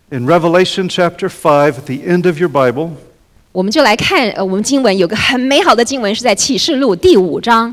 In Revelation chapter 5, at the end of your Bible, 我们就来看，我们经文有个很美好的经文是在启示录第5章。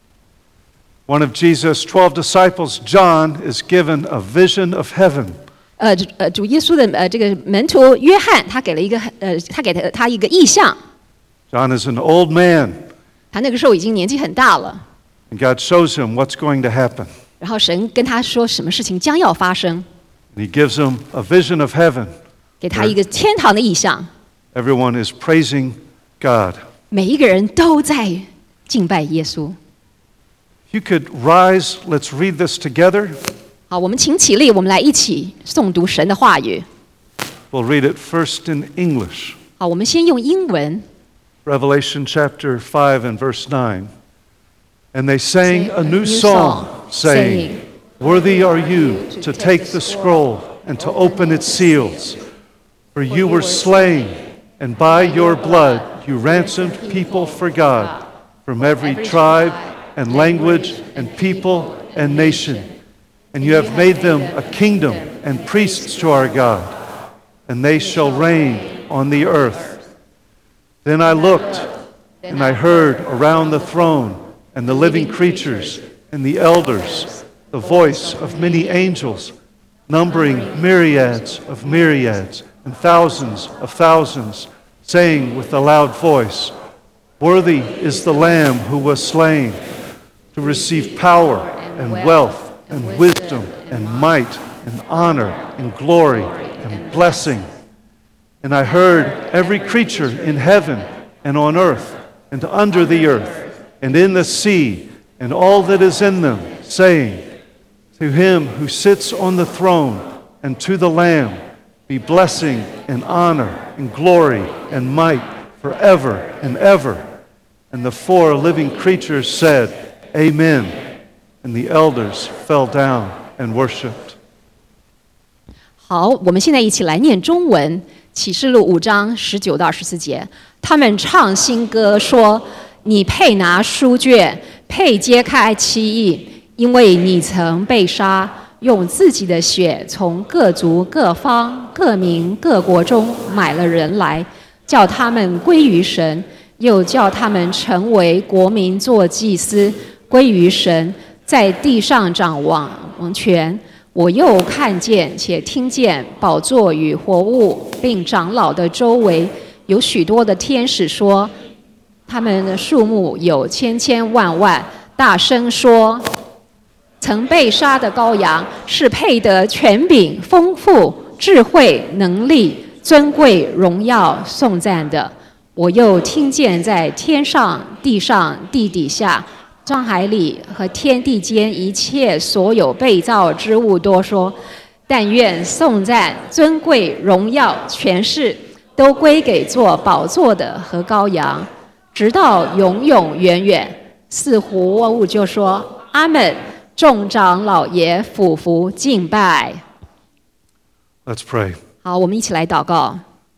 one of Jesus' 12 disciples, John, is given a vision of heaven. 主耶稣的这个门徒约翰，他给他一个意象。 John is an old man, 他那个时候已经年纪很大了， and God shows him what's going to happen. 然后神跟他说什么事情将要发生， And he gives him a vision of heaven. 给他一个天堂的意象。 Everyone is praising God. 每一个人都在敬拜耶稣。 If you could rise, let's read this together. 好，我们请起立，我们来一起诵读神的话语。 We'll read it first in English. 好，我们先用英文。 Revelation chapter 5 and verse 9. And they sang a new song, saying, Worthy are you to take the scroll and to open its seals. For you were slain, and by your blood you ransomed people for God, from every tribe and language and people and nation. And you have made them a kingdom and priests to our God, and they shall reign on the earth. Then I looked, and I heard around the throne and the living creatures and the elders the voice of many angels, numbering myriads of myriads and thousands of thousands, saying with a loud voice, Worthy is the Lamb who was slain to receive power and wealth and wisdom and might and honor and glory and blessing. And I heard every creature in heaven and on earth and under the earth and in the sea and all that is in them, saying, To him who sits on the throne and to the Lamb be blessing and honor and glory and might forever and ever. And the 4 living creatures said, Amen. And the elders fell down and worshipped. 好，我们现在一起来念中文。启示录5章19到24节，他们唱新歌说：“你配拿书卷，配揭开七印，因为你曾被杀，用自己的血从各族、各方、各民、各国中买了人来，叫他们归于神，又叫他们成为国民，做祭司，归于神，在地上掌王权。”我又看见且听见宝座与活物并长老的周围有许多的天使说，他们的数目有千千万万，大声说：曾被杀的羔羊是配得权柄、丰富、智慧、能力、尊贵、荣耀、颂赞的。我又听见在天上、地上、地底下、沧海里和天地间一切所有被造之物多说，但愿颂赞、尊贵、荣耀、权势都归给做宝座的和羔羊，直到永永远远。四活物就说：阿们！众长老也俯伏敬拜。 Let's pray. 好，我们一起来祷告。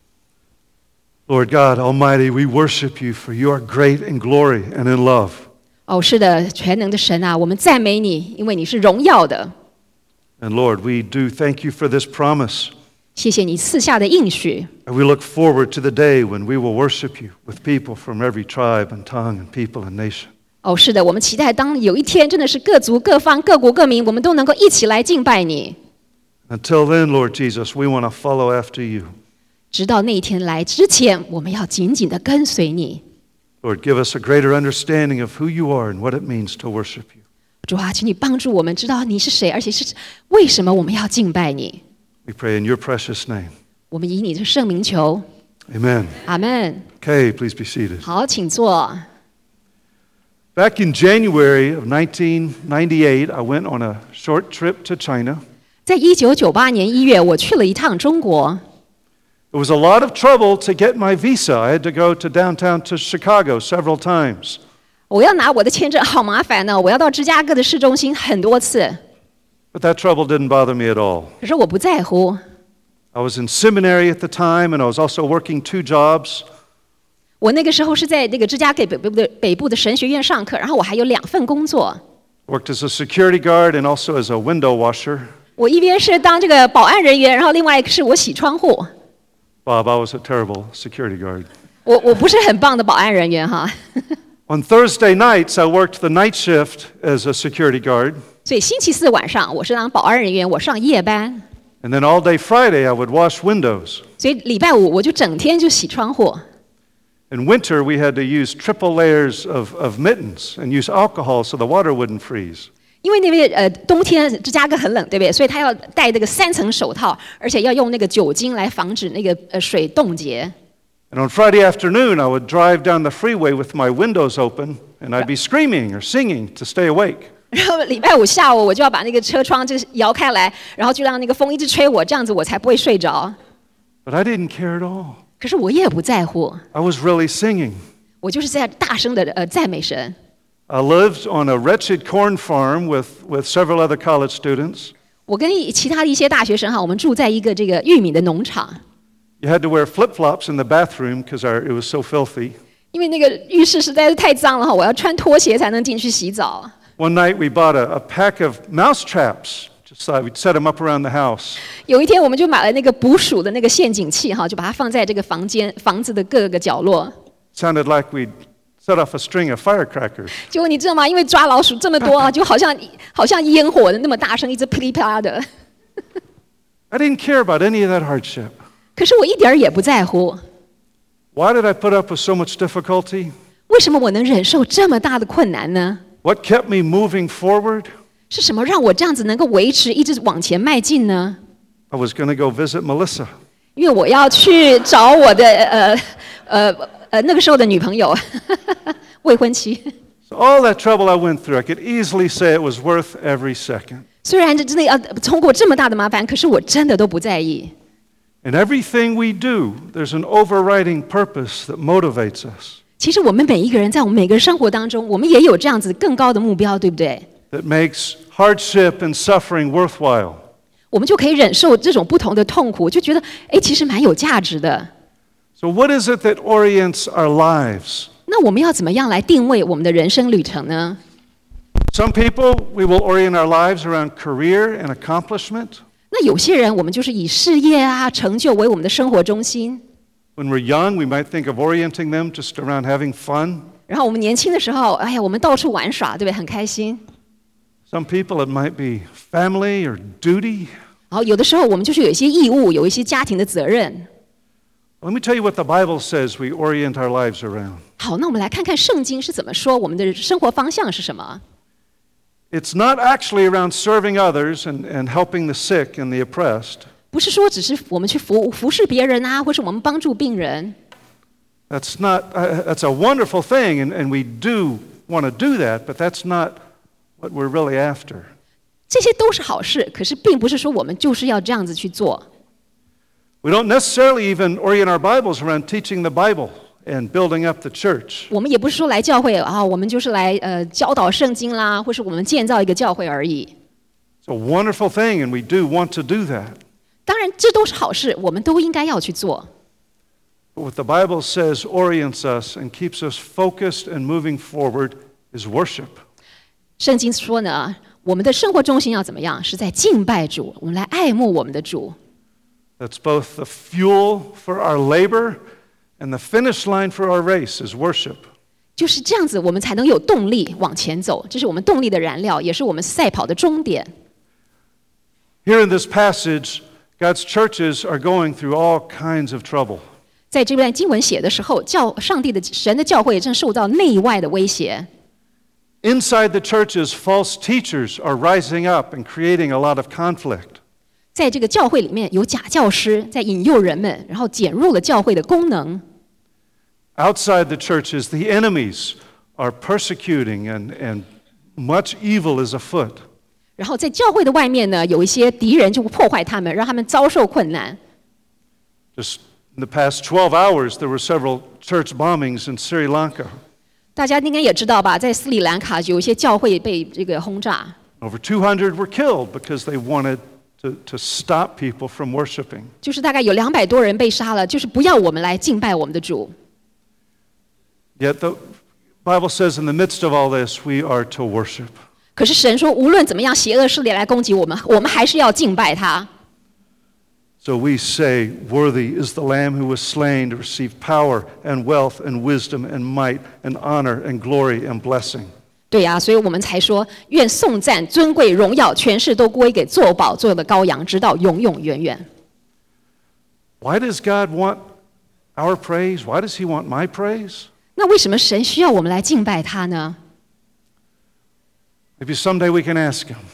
Lord God Almighty, we worship you for you are great in glory and in love. 哦，是的，全能的神啊，我们赞美你，因为你是荣耀的。 And Lord, we do thank you for this promise. 谢谢你赐下的应许。 And we look forward to the day when we will worship you with people from every tribe and tongue and people and nation. 哦，是的，我们期待当有一天真的是各族各方各国各民，我们都能够一起来敬拜你。 Until then, Lord Jesus, we want to follow after you. 直到那一天来之前，我们要紧紧地跟随你。 Lord, give us a greater understanding of who you are and what it means to worship you. 主啊，请你帮助我们知道你是谁，而且是为什么我们要敬拜你。 We pray in your precious name. 我们以你的圣名求。 Amen. 阿们。 Okay, please be seated. 好，请坐。 Back in January of 1998, I went on a short trip to China. 在1998年1月，我去了一趟中国。 It was a lot of trouble to get my visa. I had to go to downtown to Chicago several times. 我要拿我的签证，好麻烦呢！我要到芝加哥的市中心很多次。 But that trouble didn't bother me at all. 可是我不在乎。 I was in seminary at the time, and I was also working 2 jobs. 我那个时候是在那个芝加哥北部的神学院上课，然后我还有2份工作。 Worked as a security guard and also as a window washer. 我一边是当这个保安人员，然后另外一个是我洗窗户。 Bob, I was a terrible security guard. 我不是很棒的保安人员哈。 On Thursday nights, I worked the night shift as a security guard. 所以星期四晚上我是当保安人员，我上夜班。 And then all day Friday, I would wash windows. 所以礼拜五我就整天就洗窗户。 In winter, we had to use triple layers of mittens and use alcohol so the water wouldn't freeze. 因为那边冬天芝加哥很冷，对不对？所以他要戴这个3层手套，而且要用那个酒精来防止那个水冻结。 And on Friday afternoon, I would drive down the freeway with my windows open, and I'd be screaming or singing to stay awake. 然后礼拜五下午我就要把那个车窗就摇开来，然后就让那个风一直吹我，这样子我才不会睡着。 But I didn't care at all. 可是我也不在乎， I was really singing. 我就是在大声的赞美神。 I lived on a wretched corn farm with several other college students. 我跟其他的一些大学生哈，我们住在一个这个玉米的农场。 You had to wear flip-flops in the bathroom because it was so filthy. 因为那个浴室实在是太脏了哈，我要穿拖鞋才能进去洗澡。 One night we bought a pack of mouse traps. Just thought we'd set them up around the house. 有一天我们就买了那个捕鼠的那个陷阱器哈，就把它放在这个房子的各个角落。 Sounded like we'd set off a string of firecrackers. 结果你知道吗？因为抓老鼠这么多啊，就好像烟火的那么大声，一直噼里啪啦的。 I didn't care about any of that hardship. 可是我一点儿也不在乎。 Why did I put up with so much difficulty? 为什么我能忍受这么大的困难呢？ What kept me moving forward? 是什么让我这样子能够维持一直往前迈进呢？ I was going to go visit Melissa. 因为我要去找我的那个时候的女朋友，未婚妻。 So all that trouble I went through, I could easily say it was worth every second. 虽然这真的要通过这么大的麻烦，可是我真的都不在意。 In everything we do, there's an overriding purpose that motivates us. 其实我们每一个人在我们每个生活当中，我们也有这样子更高的目标，对不对？ That makes hardship and suffering worthwhile. 我们就可以忍受这种不同的痛苦，就觉得其实蛮有价值的。 So what is it that orients our lives? 那我们要怎么样来定位我们的人生旅程呢？ Some people, we will orient our lives around career and accomplishment. 那有些人，我们就是以事业啊、成就为我们的生活中心。 When we're young, we might think of orienting them just around having fun. 然后我们年轻的时候，我们到处玩耍，对不对？很开心。 Some people, it might be family or duty. 然后有的时候，我们就是有一些义务，有一些家庭的责任。 Let me tell you what the Bible says we orient our lives around. 好，那我们来看看圣经是怎么说，我们的生活方向是什么。 It's not actually around serving others and helping the sick and the oppressed. 不是说只是我们去服侍别人啊，或是我们帮助病人。 That's a wonderful thing, and we do want to do that, but that's not what we're really after. 这些都是好事，可是并不是说我们就是要这样子去做。 We don't necessarily even orient our Bibles around teaching the Bible and building up the church. 我们也不是说来教会啊，我们就是来教导圣经啦，或是我们建造一个教会而已。 It's a wonderful thing, and we do want to do that. 当然，这都是好事，我们都应该要去做。 But what the Bible says orients us and keeps us focused and moving forward is worship. 圣经说呢，我们的生活中心要怎么样？是在敬拜主，我们来爱慕我们的主。 That's both the fuel for our labor and the finish line for our race is worship. 就是这样子，我们才能有动力往前走。这是我们动力的燃料，也是我们赛跑的终点。 Here in this passage, God's churches are going through all kinds of trouble. 在这段经文写的时候，上帝的神的教会正受到内外的威胁。 Inside the churches, false teachers are rising up and creating a lot of conflict. 在这个教会里面有假教师在引诱人们，然后减弱了教会的功能。 Outside the churches, the enemies are persecuting and much evil is afoot. 然后在教会的外面呢，有一些敌人就会破坏他们，让他们遭受困难。 Just in the past 12 hours, there were several church bombings in Sri Lanka. 大家应该也知道吧，在斯里兰卡有一些教会被这个轰炸， Over 200 were killed because they wanted to stop people from worshiping. 就是大概有200多人被杀了，就是不要我们来敬拜我们的主。 Yet the Bible says in the midst of all this, we are to worship. 可是神说，无论怎么样，邪恶势力来攻击我们，我们还是要敬拜他。 So we say, worthy is the Lamb who was slain to receive power and wealth and wisdom and might and honor and glory and blessing. 对呀，所以我们才说，愿颂赞、尊贵、荣耀、权势都归给做宝座的羔羊，直到永永远远。 Why does God want our praise? Why does He want my praise? 那为什么神需要我们来敬拜他呢？ Maybe someday we can ask Him.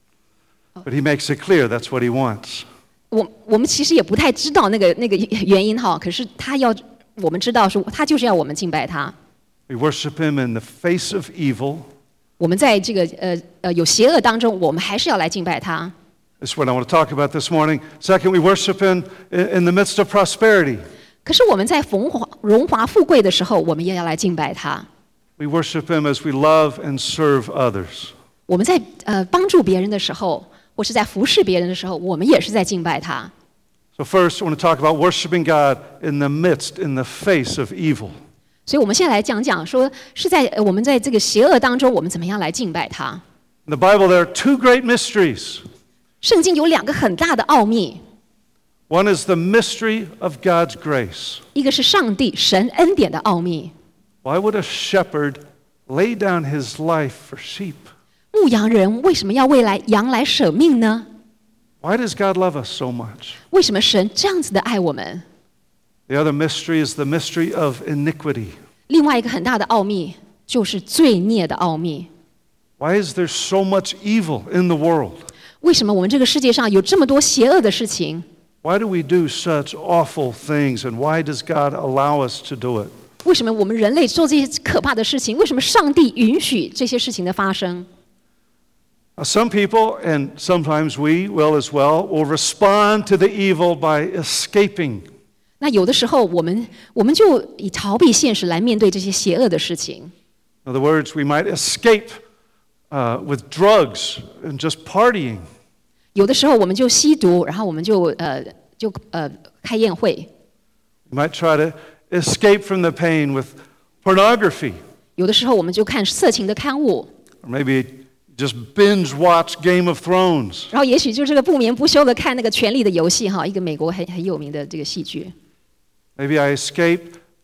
But He makes it clear that's what He wants. 我们其实也不太知道那个原因哈，可是他要我们知道说，他就是要我们敬拜他。 We worship Him in the face of evil. 我们在这个有邪恶当中，我们还是要来敬拜他。 This is what I want to talk about this morning. Second, we worship Him in the midst of prosperity. 可是我们在荣华富贵的时候，我们也要来敬拜他。 We worship Him as we love and serve others. 我们在帮助别人的时候，或是在服侍别人的时候，我们也是在敬拜他。 So first, I want to talk about worshiping God in the midst, in the face of evil. 所以我们现在来讲说，是在我们在这个邪恶当中，我们怎么样来敬拜他。 In the Bible, there are two great mysteries. 圣经有两个很大的奥秘， One is the mystery of God's grace. 一个是上帝神恩典的奥秘。 Why would a shepherd lay down his life for sheep? 牧羊人为什么要为羊来舍命呢？ Why does God love us so much? 为什么神这样子的爱我们？ The other mystery is the mystery of iniquity. 另外一个很大的奥秘就是罪孽的奥秘。 Why is there so much evil in the world? 为什么我们这个世界上有这么多邪恶的事情？ Why do we do such awful things, and why does God allow us to do it? 为什么我们人类做这些可怕的事情？为什么上帝允许这些事情的发生？ Now, some people, and sometimes we will as well, will respond to the evil by escaping. 那有的时候，我们就以逃避现实来面对这些邪恶的事情。 In other words, we might escape with drugs and just partying. 有的时候，我们就吸毒，然后我们就开宴会。 We might try to escape from the pain with pornography. 有的时候，我们就看色情的刊物， Or maybe just binge watch Game of Thrones. 然后也许就这个不眠不休的看那个《权力的游戏》哈，一个美国很有名的这个戏剧。 Maybe I escape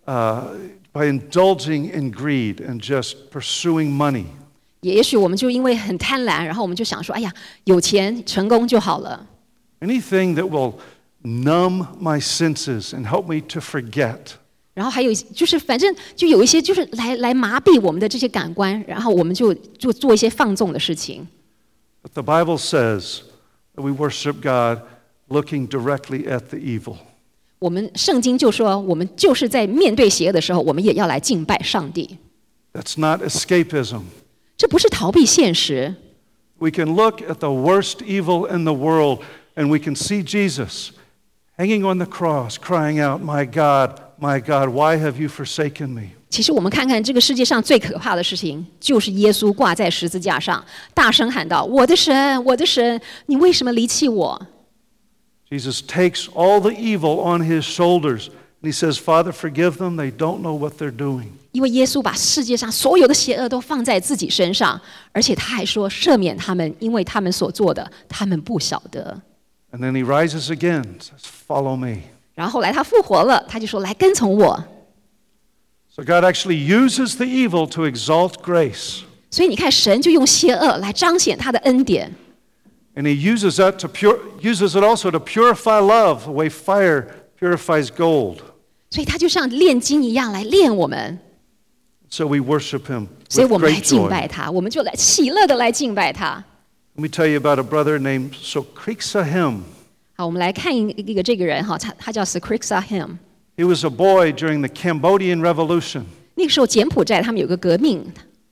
by indulging in greed and just pursuing money. 也许我们就因为很贪婪，然后我们就想说，哎呀，有钱成功就好了。 Anything that will numb my senses and help me to forget. 然后还有就是反正就有一些就是来麻痹我们的这些感官，然后我们就做一些放纵的事情。 But the Bible says that we worship God looking directly at the evil. 我们圣经就说，我们就是在面对邪恶的时候，我们也要来敬拜上帝。 That's not escapism. 这不是逃避现实。 We can look at the worst evil in the world and we can see Jesus hanging on the cross, crying out, my God, why have you forsaken me? 其实我们看看这个世界上最可怕的事情，就是耶稣挂在十字架上，大声喊道：“我的神，我的神，你为什么离弃我？” Jesus takes all the evil on his shoulders and he says, Father, forgive them, they don't know what they're doing. 因为耶稣把世界上所有的邪恶都放在自己身上，而且他还说赦免他们，因为他们所做的，他们不晓得。 And then he rises again, says, follow me. 然后后来他复活了，他就说：“来跟从我。” So God actually uses the evil to exalt grace. 所以你看，神就用邪恶来彰显他的恩典。 And he uses it also to purify love, the way fire purifies gold. 所以他就像炼金一样来炼我们。 So we worship him 所以 with 我们来 great 敬 joy. 拜他，我们就来喜乐的来敬拜他。 Let me tell you about a brother named Sokriksahim. 好，我们来看一个这个人哈，他叫 Sriksahim。 He was a boy during the Cambodian Revolution. 那个时候柬埔寨他们有个革命，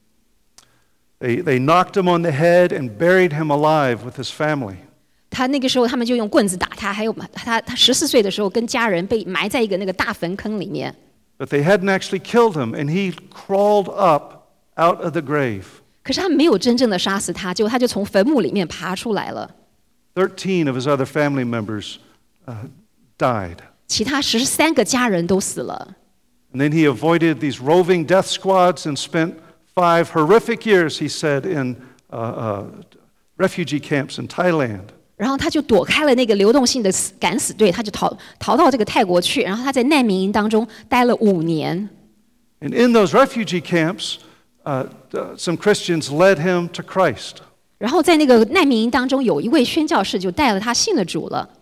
They knocked him on the head and buried him alive with his family. 他那个时候他们就用棍子打他，还有他14岁的时候跟家人被埋在一个那个大坟坑里面。 But they hadn't actually killed him, and he crawled up out of the grave. 可是他们没有真正的杀死他，结果他就从坟墓里面爬出来了。 13 of his other family members died. 其他13个家人都死了。 And then he avoided these roving death squads and spent 5 horrific years, he said, in refugee camps in Thailand. 然后他就躲开了那个流动性的敢死队，他就逃到这个泰国去，然后他在难民营当中待了5年。 And in those refugee camps, some Christians led him to Christ. 然后在那个难民营当中，有一位宣教士就带了他信了主了。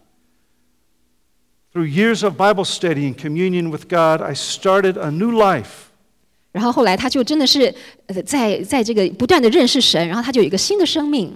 Through years of Bible study and communion with God, I started a new life. 然后后来他就真的是在这个不断的认识神，然后他就有一个新的生命。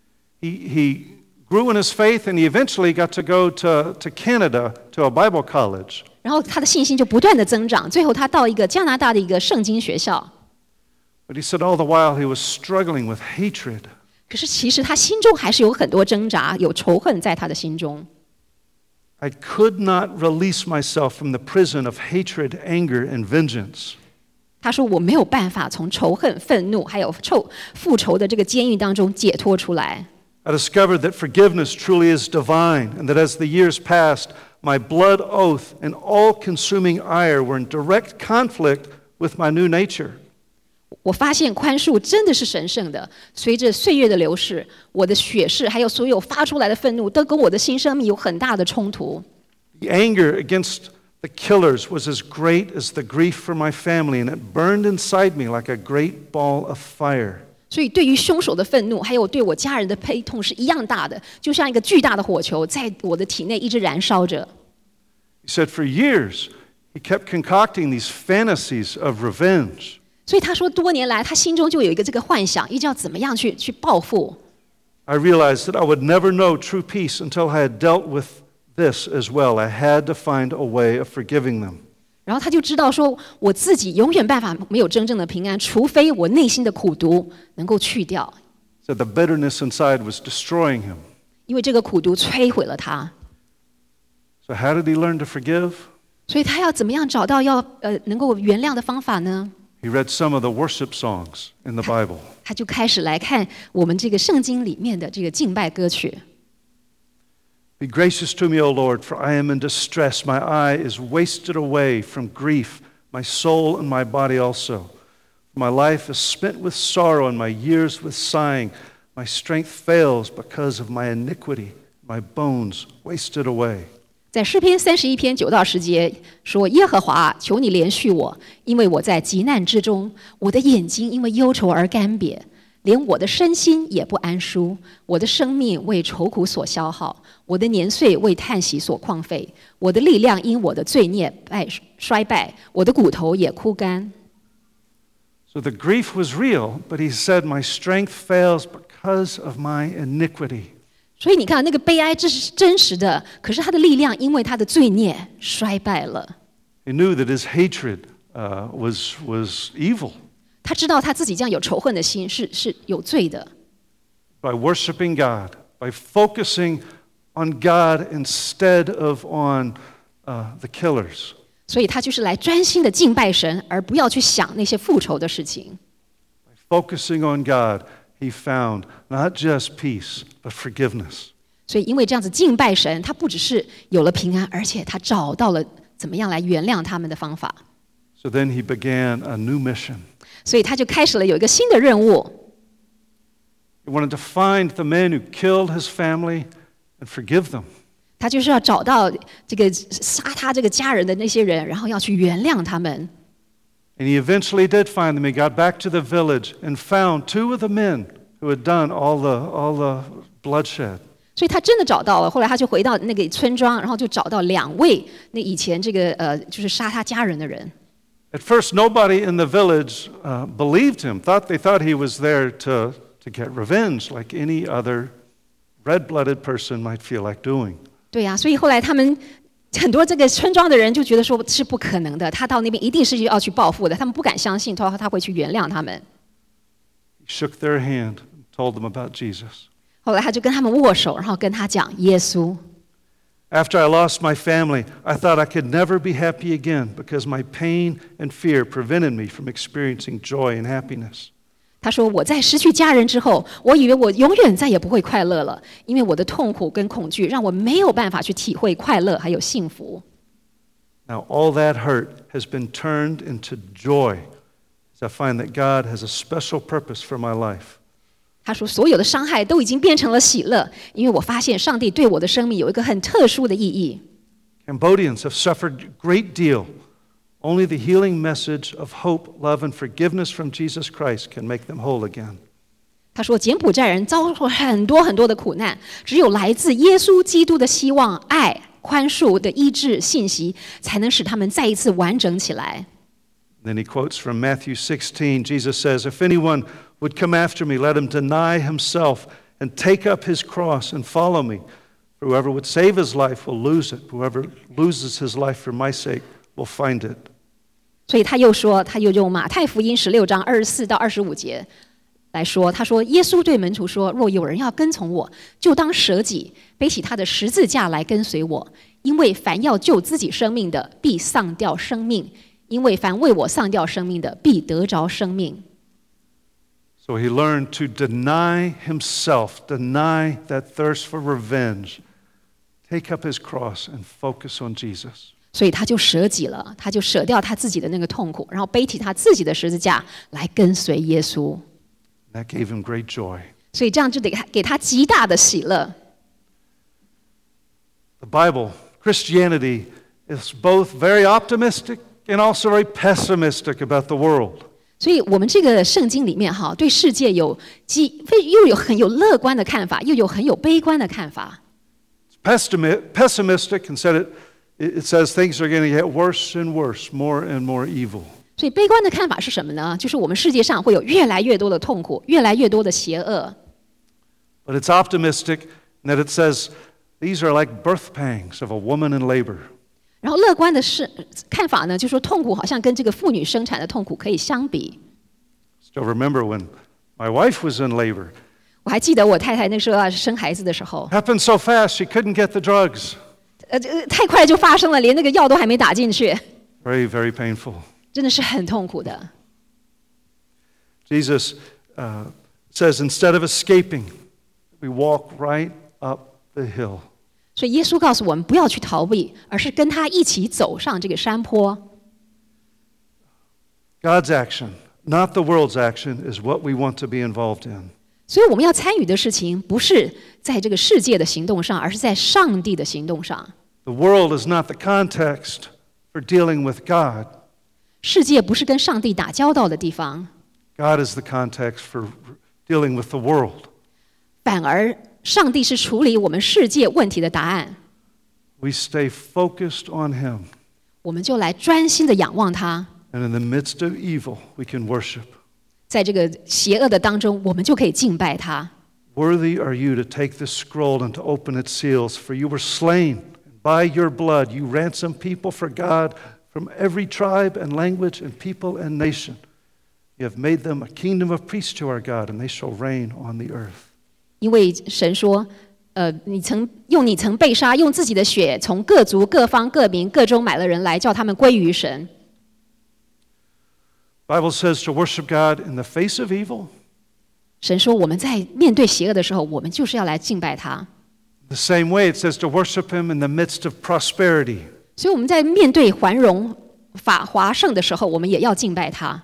He grew in his faith, and he eventually got to go to Canada to a Bible college. 然后他的信心就不断的增长，最后他到一个加拿大的一个圣经学校。 But he said all the while he was struggling with hatred. 可是其实他心中还是有很多挣扎，有仇恨在他的心中。 I could not release myself from the prison of hatred, anger, and vengeance. 他说我没有办法从仇恨、愤怒还有复仇的这个监狱当中解脱出来。 I discovered that forgiveness truly is divine, and that as the years passed, my blood oath and all-consuming ire were in direct conflict with my new nature. 我发现宽恕真的是神圣的。随着岁月的流逝，我的血誓还有所有发出来的愤怒，都跟我的新生命有很大的冲突。 The anger against the killers was as great as the grief for my family, and it burned inside me like a great ball of fire. 所以对于凶手的愤怒，还有对我家人的悲痛是一样大的，就像一个巨大的火球在我的体内一直燃烧着。 He said for years, he kept concocting these fantasies of revenge. 所以他说，多年来他心中就有一个这个幻想，一直要怎么样去报复。 I realized that I would never know true peace until I had dealt with this as well. I had to find a way of forgiving them. 然后他就知道说，我自己永远办法没有真正的平安，除非我内心的苦毒能够去掉。 So the bitterness inside was destroying him. 因为这个苦毒摧毁了他。 So how did he learn to forgive? 所以他要怎么样找到能够原谅的方法呢？ He read some of the worship songs in the Bible. 他就开始来看我们这个圣经里面的这个敬拜歌曲。 Be gracious to me, O Lord, for I am in distress. My eye is wasted away from grief, my soul and my body also. My life is spent with sorrow and my years with sighing. My strength fails because of my iniquity, my bones wasted away. 在诗篇31篇9到10节说：耶和华，求你怜恤我，因为我在急难之中，我的眼睛因为忧愁而干瘪，连我的身心也不安舒。我的生命为愁苦所消耗，我的年岁为叹息所旷废，我的力量因我的罪孽衰败，我的骨头也枯干。 So the grief was real, but he said, my strength fails because of my iniquity. 所以你看，那个悲哀这是真实的，可是他的力量因为他的罪孽衰败了。 He knew that his hatred was evil. 他知道他自己这样有仇恨的心是有罪的。 By worshiping God, by focusing on God instead of on the killers. 所以他就是来专心的敬拜神，而不要去想那些复仇的事情。 By focusing on God, he found not just peace, but forgiveness. 所以因为这样子敬拜神，他不只是有了平安，而且他找到了怎么样来原谅他们的方法。 So then he began a new mission. 所以他就开始了有一个新的任务。 He wanted to find the men who killed his family and forgive them. 他就是要找到这个杀他这个家人的那些人，然后要去原谅他们。 And he eventually did find them. He got back to the village and found 2 of the men who had done all the bloodshed. 所以他真的找到了。后来他就回到那个村庄，然后就找到2位那以前这个就是杀他家人的人。 At first, nobody in the village believed him. They thought he was there to get revenge, like any other red-blooded person might feel like doing. 对呀，所以后来他们很多这个村庄的人就觉得说是不可能的，他到那边一定是要去报复的，他们不敢相信他会去原谅他们。 He shook their hand and told them about Jesus. 后来他就跟他们握手，然后跟他讲耶稣。 After I lost my family, I thought I could never be happy again because my pain and fear prevented me from experiencing joy and happiness. 他说我在失去家人之后，我以为我永远再也不会快乐了，因为我的痛苦跟恐惧让我没有办法去体会快乐还有幸福。 Now all that hurt has been turned into joy as I find that God has a special purpose for my life. 他说所有的伤害都已经变成了喜乐，因为我发现上帝对我的生命有一个很特殊的意义。 Cambodians have suffered a great deal. Only the healing message of hope, love, and forgiveness from Jesus Christ can make them whole again. 他说柬埔寨人遭受很多很多的苦难，只有来自耶稣基督的希望、爱、宽恕的医治信息，才能使他们再一次完整起来。 Then he quotes from Matthew 16. Jesus says, "If anyone would come after me, let him deny himself and take up his cross and follow me. For whoever would save his life will lose it. Whoever loses his life for my sake will find it." 所以他又用马太福音16章24到25节来说，他说耶稣对门徒说：“若有人要跟从我，就当舍己，背起他的十字架来跟随我。因为凡要救自己生命的，必丧掉生命；因为凡为我丧掉生命的，必得着生命。” So he learned to deny himself, deny that thirst for revenge, take up his cross and focus on Jesus. 所以他就舍己了，他就舍掉他自己的那个痛苦，然后背起他自己的十字架来跟随耶稣。 That gave him great joy. 所以这样就得给他极大的喜乐。 The Bible, Christianity, is both very optimistic and also very pessimistic about the world. 所以我们这个圣经里面对世界又有很有乐观的看法，又有很有悲观的看法。 It's pessimistic and it says things are going to get worse and worse, more and more evil. 所以悲观的看法是什么呢？就是我们世界上会有越来越多的痛苦，越来越多的邪恶。 But it's optimistic in that it says these are like birth pangs of a woman in labor. 然后乐观的看法呢，就是说痛苦好像跟这个妇女生产的痛苦可以相比。 Still remember when my wife was in labor. 我还记得我太太那时候要生孩子的时候， Happened so fast she couldn't get the drugs. 太快就发生了，连那个药都还没打进去， Very, very painful. 真的是很痛苦的。 Jesus says instead of escaping, we walk right up the hill. 所以耶稣告诉我们不要去逃避，而是跟他一起走上这个山坡。 God's action, not the world's action, is what we want to be involved in. 所以我们要参与的事情，不是在这个世界的行动上，而是在上帝的行动上。 The world is not the context for dealing with God. 世界不是跟上帝打交道的地方， God is the context for dealing with the world. 反而上帝是处理我们世界问题的答案。 We stay focused on Him. 我们就来专心的仰望他， And in the midst of evil, we can worship. 在这个邪恶的当中，我们就可以敬拜他。 Worthy are you to take this scroll and to open its seals, for you were slain, and by your blood you ransomed people for God from every tribe and language and people and nation. You have made them a kingdom of priests to our God, and they shall reign on the earth. 因为神说，你曾被杀，用自己的血从各族、各方、各民、各州买了人来，叫他们归于神。 Bible says to worship God in the face of evil. 神说，我们在面对邪恶的时候，我们就是要来敬拜他。 The same way it says to worship Him in the midst of prosperity. 所以我们在面对繁荣、华盛的时候，我们也要敬拜他。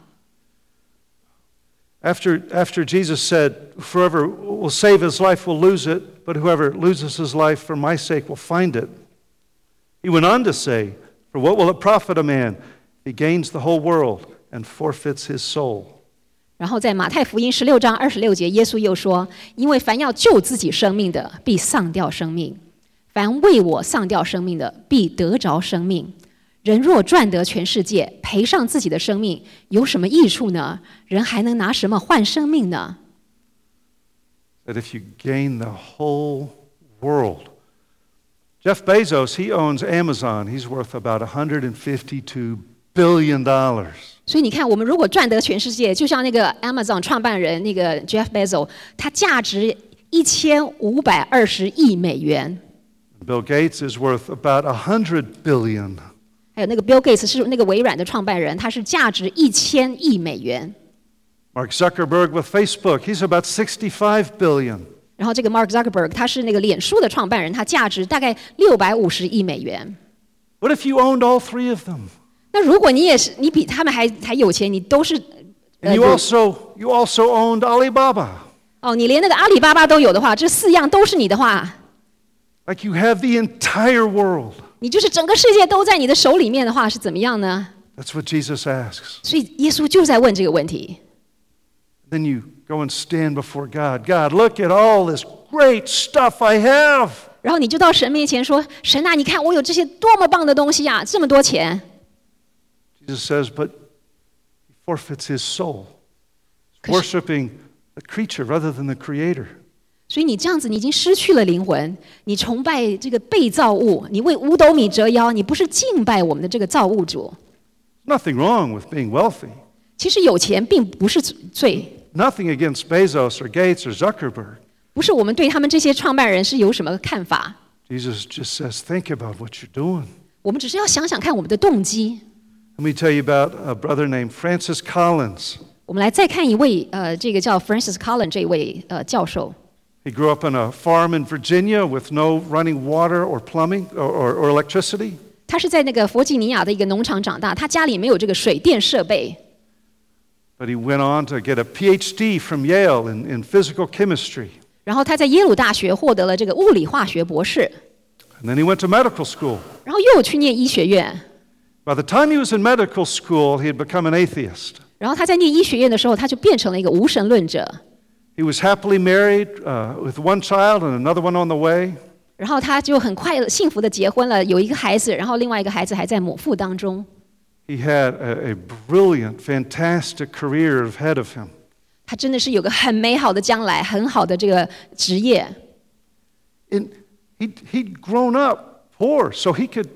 After Jesus said, "Whoever will save his life will lose it, but whoever loses his life for my sake will find it," He went on to say, "For what will it profit a man if he gains the whole world and forfeits his soul?" 然后在马太福音16章26节，耶稣又说：“因为凡要救自己生命的，必丧掉生命；凡为我丧掉生命的，必得着生命。人若赚得全世界，赔上自己的生命，有什么益处呢？人还能拿什么换生命呢？” That if you gain the whole world. Jeff Bezos, he owns Amazon. He's worth about $152 billion. 所以你看，我们如果赚得全世界，就像那个 Amazon 创办人那个 Jeff Bezos， 他价值1520亿美元。 Bill Gates is worth about $100 billion. 还有那个 Bill Gates 是那个微软的创办人，他是价值1000亿美元。 Mark Zuckerberg with Facebook, he's about $65 billion. 然后这个 Mark Zuckerberg 他是那个脸书的创办人，他价值大概650亿美元。 What if you owned all three of them? 那如果你比他们还有钱，你都是 And you also owned Alibaba. 哦，你连那个阿里巴巴都有的话，这4样都是你的话， like you have the entire world. 你就是整个世界都在你的手里面的话，是怎么样呢？ That's what Jesus asks. 所以耶稣就在问这个问题。 Then you go and stand before God. God, look at all this great stuff I have. 然后你就到神面前说：“神啊，你看我有这些多么棒的东西啊，这么多钱。” Jesus says, but he forfeits his soul. He's 可是- worshiping the creature rather than the creator. 所以你这样子，你已经失去了灵魂，你崇拜这个被造物，你为五斗米折腰，你不是敬拜我们的这个造物主。 Nothing wrong with being wealthy. 其实有钱并不是罪， Nothing against Bezos or Gates or Zuckerberg. 不是我们对他们这些创办人是有什么看法， Jesus just says, think about what you're doing. 我们只是要想想看我们的动机。 Let me tell you about a brother named Francis Collins. 我们来再看一位这个叫 Francis Collins 这位教授， He grew up in a farm in Virginia with no running water or plumbing or electricity. 他是在那个弗吉尼亚的一个农场长大，他家里没有这个水电设备， But he went on to get a PhD from Yale in physical chemistry. 然后他在耶鲁大学获得了这个物理化学博士， And then he went to medical school. 然后又去念医学院。 By the time he was in medical school, he had become an atheist. 然后他在念医学院的时候，他就变成了一个无神论者。 He was happily married with one child and another one on the way. 然后他就很快乐、幸福的结婚了，有一个孩子，然后另外一个孩子还在母腹当中。 He had a brilliant, fantastic career ahead of him. 他真的是有个很美好的将来，很好的这个职业。 And he'd grown up poor, so he could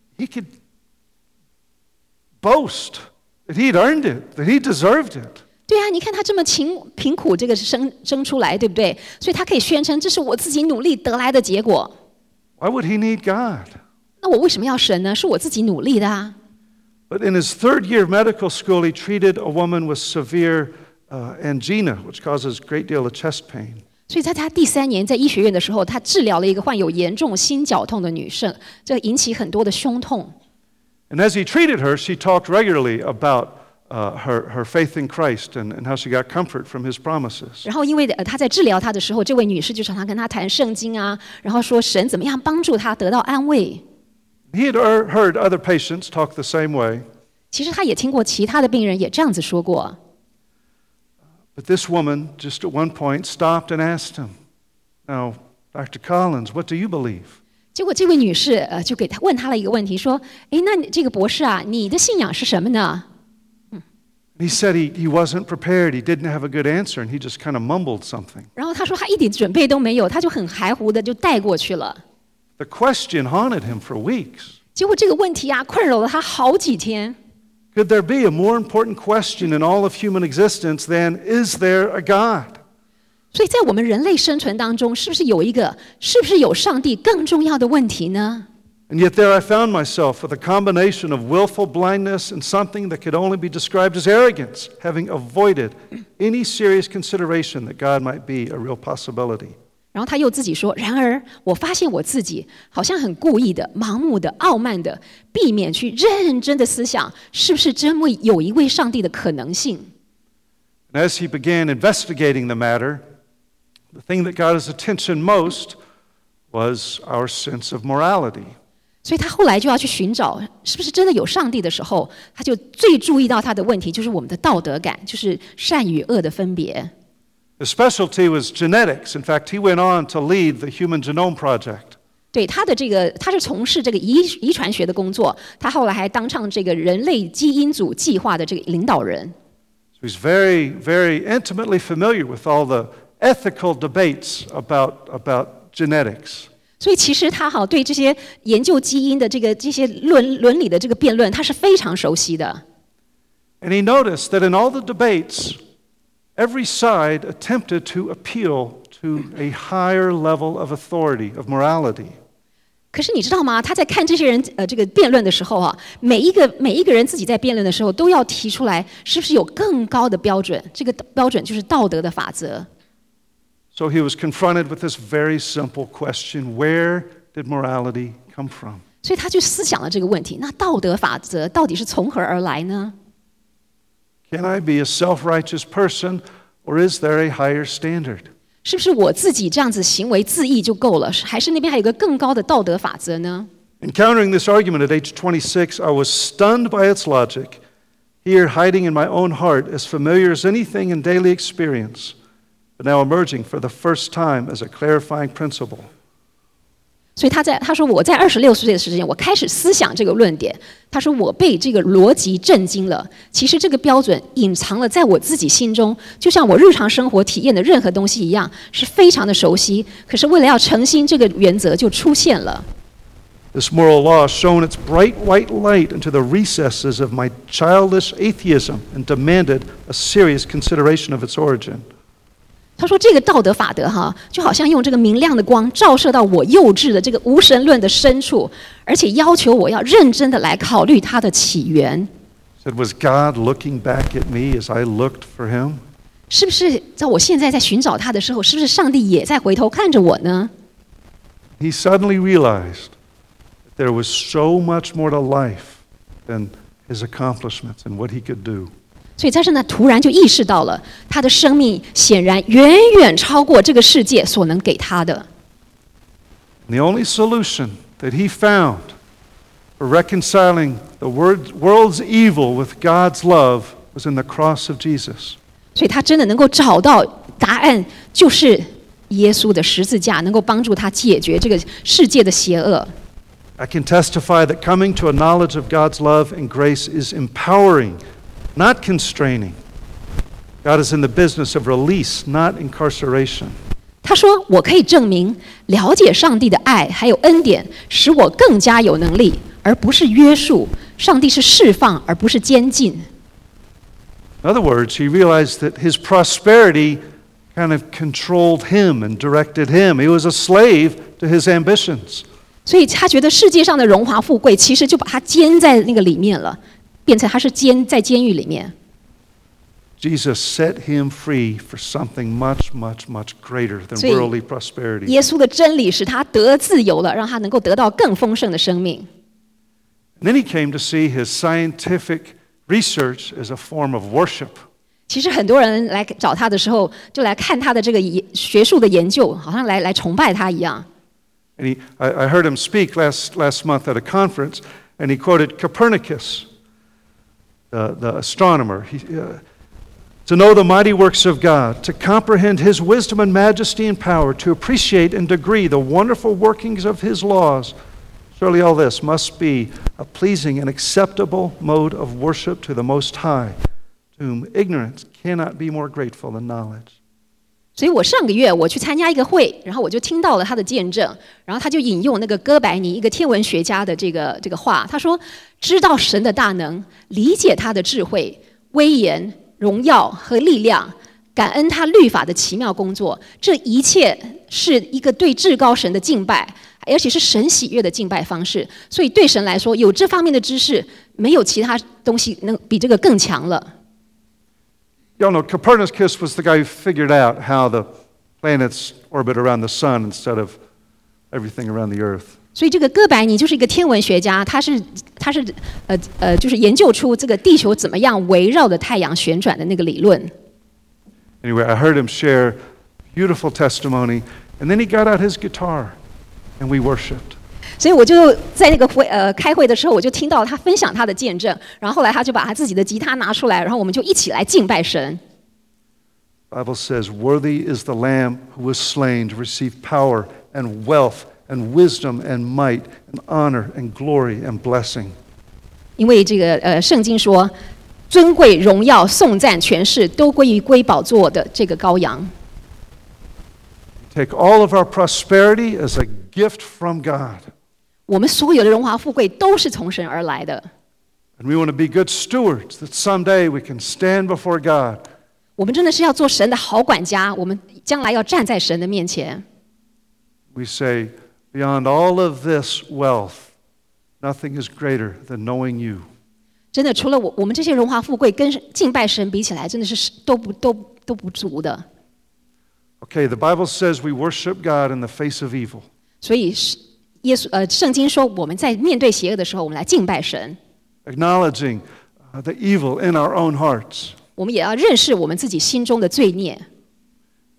boast that he'd earned it, that he deserved it. 对啊，你看他这么贫苦，这个生出来，对不对？所以他可以宣称这是我自己努力得来的结果。 Why would he need God? 那我为什么要神呢？是我自己努力的啊。 But in his third year of medical school, he treated a woman with severe angina, which causes a great deal of chest pain. 所以在他第3年在医学院的时候，他治疗了一个患有严重心绞痛的女生，这引起很多的胸痛。 And as he treated her, she talked regularly about her faith in Christ and how she got comfort from his promises. 然后因为他在治疗他的时候，这位女士就常常跟他谈圣经啊，然后说神怎么样帮助他得到安慰。 He had heard other patients talk the same way, 其实他也听过其他的病人也这样子说过。 but this woman just at one point stopped and asked him, "Now, Dr. Collins, what do you believe?" 结果这位女士就问他了一个问题，说：“哎，那你这个博士啊，你的信仰是什么呢？” He said he wasn't prepared. He didn't have a good answer, and he just kind of mumbled something. 然后他说他一点准备都没有，他就很含糊的就带过去了。 The question haunted him for weeks. 结果这个问题啊，困扰了他好几天。 Could there be a more important question in all of human existence than, is there a God? 所以在我们人类生存当中，是不是有上帝更重要的问题呢？ And yet there I found myself with a combination of willful blindness and something that could only be described as arrogance, having avoided any serious consideration that God might be a real possibility. 然后他又自己说：“然而，我发现我自己好像很故意的、盲目的、傲慢的，避免去认真的思想，是不是真为有一位上帝的可能性。” And as he began investigating the matter, the thing that got his attention most was our sense of morality. 所以他后来就要去寻找是不是真的有上帝的时候，他就最注意到他的问题就是我们的道德感，就是善与恶的分别。 His specialty was genetics. In fact, he went on to lead the Human Genome Project. 对他是从事这个遗传学的工作，他后来还当上这个人类基因组计划的这个领导人。 So he's very, very intimately familiar with all the ethical debates about genetics. 所以其实他对这些研究基因的这些伦理的这个辩论，他是非常熟悉的。 And he noticed that in all the debates, every side attempted to appeal to a higher level of authority, of morality. 可是你知道吗？他在看这些人这个辩论的时候啊，每一个人自己在辩论的时候都要提出来，是不是有更高的标准？这个标准就是道德的法则。 So he was confronted with this very simple question: where did morality come from? 所以他就思想了这个问题：那道德法则到底是从何而来呢？ Can I be a self-righteous person, or is there a higher standard? 是不是我自己这样子行为自义就够了？还是那边还有一个更高的道德法则呢？ Encountering this argument at age 26, I was stunned by its logic. Here, hiding in my own heart, as familiar as anything in daily experience, but now emerging for the first time as a clarifying principle. 所以他说我在26岁的时间，我开始思想这个论点。他说我被这个逻辑震惊了。其实这个标准隐藏了在我自己心中，就像我日常生活体验的任何东西一样，是非常的熟悉。可是为了要诚心，这个原则就出现了。 This moral law shone its bright white light into the recesses of my childish atheism and demanded a serious consideration of its origin. 他说这个道德法则就好像用这个明亮的光照射到我幼稚的这个无神论的深处，而且要求我要认真的来考虑它的起源。 Said, was God looking back at me as I looked for him? 是不是在我现在在寻找他的时候，是不是上帝也在回头看着我呢？ He suddenly realized that there was so much more to life than his accomplishments and what he could do. 所以在这呢，突然就意识到了，他的生命显然远远超过这个世界所能给他的。 The only solution that he found for reconciling the world's evil with God's love was in the cross of Jesus. 所以他真的能够找到答案，就是耶稣的十字架能够帮助他解决这个世界的邪恶。 I can testify that coming to a knowledge of God's love and grace is empowering, not constraining. God is in the business of release, not incarceration. 他说：“我可以证明，了解上帝的爱还有恩典，使我更加有能力，而不是约束。上帝是释放，而不是监禁。” In other words, he realized that his prosperity kind of controlled him and directed him. He was a slave to his ambitions. 所以他觉得世界上的荣华富贵，其实就把他监在那个里面了，变成他是在监狱里面。 Jesus set him free for something much, much, much greater than 所以 worldly prosperity. 耶稣的真理使他得自由了，让他能够得到更丰盛的生命。 And then he came to see his scientific research as a form of worship. 其实很多人来找他的时候，就来看他的这个学术的研究，好像来崇拜他一样。 And I heard him speak last month at a conference, and he quoted Copernicus, the astronomer. To know the mighty works of God, to comprehend his wisdom and majesty and power, to appreciate and degree the wonderful workings of his laws, surely all this must be a pleasing and acceptable mode of worship to the Most High, to whom ignorance cannot be more grateful than knowledge. 所以我上个月我去参加一个会，然后我就听到了他的见证，然后他就引用那个哥白尼一个天文学家的这个话，他说：“知道神的大能，理解他的智慧、威严、荣耀和力量，感恩他律法的奇妙工作，这一切是一个对至高神的敬拜，而且是神喜悦的敬拜方式。所以对神来说，有这方面的知识，没有其他东西能比这个更强了。” Y'all know Copernicus was the guy who figured out how the planets orbit around the sun instead of everything around the earth. 所以这个哥白尼就是一个天文学家，他是就是研究出这个地球怎么样围绕着太阳旋转的那个理论。 Anyway, I heard him share beautiful testimony, and then he got out his guitar, and we worshipped. 所以我就在那个开会的时候，我就听到他分享他的见证，然后后来他就把他自己的吉他拿出来，然后我们就一起来敬拜神。 The Bible says, "Worthy is the Lamb who was slain to receive power and wealth and wisdom and might and honor and glory and blessing." 因为这个圣经说，尊贵、荣耀、颂赞、权势都归于归宝座的这个羔羊。 Take all of our prosperity as a gift from God. 我们所有的荣华富贵都是从神而来的。 And we want to be good stewards that someday we can stand before God. 我们真的是要做神的好管家，我们将来要站在神的面前。 We say, beyond all of this wealth, nothing is greater than knowing you. 真的，除了我们这些荣华富贵跟敬拜神比起来，真的是都不足的。 Okay, the Bible says we worship God in the face of evil. 所以圣经说，我们在面对邪恶的时候，我们来敬拜神。 Acknowledging the evil in our own hearts. 我们也要认识我们自己心中的罪孽。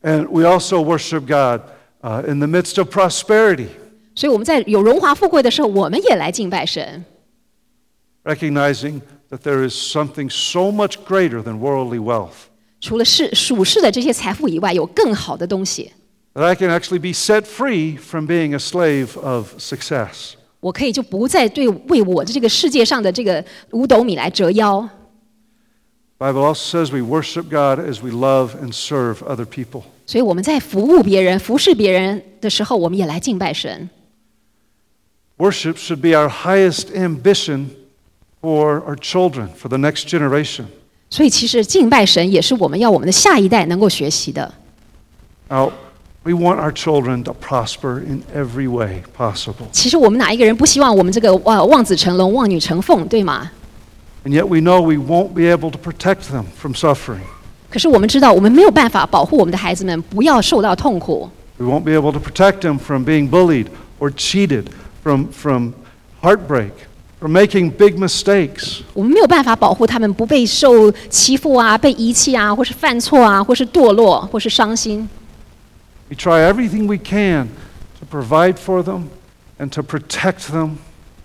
And we also worship God in the midst of prosperity, 所以我们在有荣华富贵的时候，我们也来敬拜神， recognizing that there is something so much greater than worldly wealth, 除了属世的这些财富以外，有更好的东西。 that I can actually be set free from being a slave of success. 我可以就不再为我这个世界上的这个五斗米来折腰。 Bible also says we worship God as we love and serve other people. 所以我们在服务别人、服侍别人的时候，我们也来敬拜神。 Worship should be our highest ambition for our children, for the next generation. 所以其实敬拜神也是我们的下一代能够学习的。 Now, we want our children to prosper in every way possible. 其实我们哪一个人不希望我们这个望子成龙、望女成凤，对吗？ And yet we know we won't be able to protect them from suffering. 可是我们知道，我们没有办法保护我们的孩子们不要受到痛苦。 We won't be able to protect them from being bullied or cheated, from heartbreak, from making big mistakes. 我们没有办法保护他们不被受欺负啊、被遗弃啊，或是犯错啊，或是堕落，或是伤心。 We try everything we can to provide for them and to protect them.